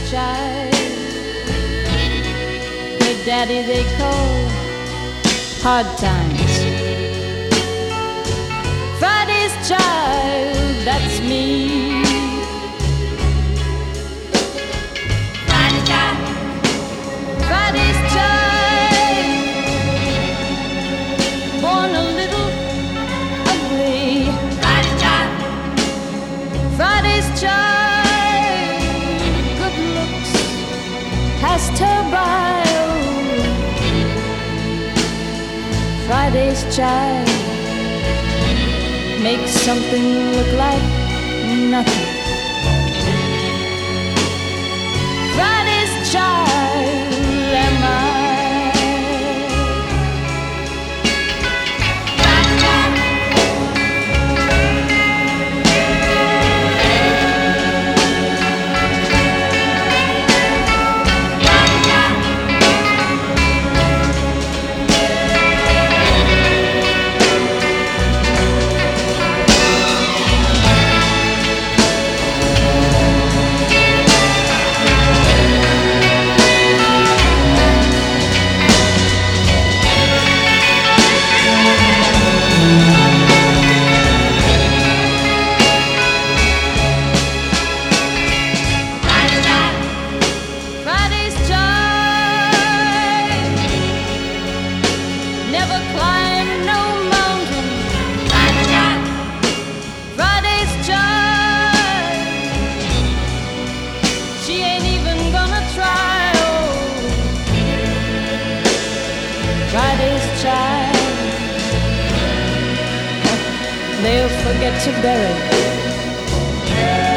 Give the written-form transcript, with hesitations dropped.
child. Her daddy they call hard times. Friday's child, that's me. Friday's child, Friday's child, born a little ugly. Friday's child, Friday's child, good looks passed her by. Friday's child makes something look like nothing. Friday's child am I. Friday's child, they'll forget to bury.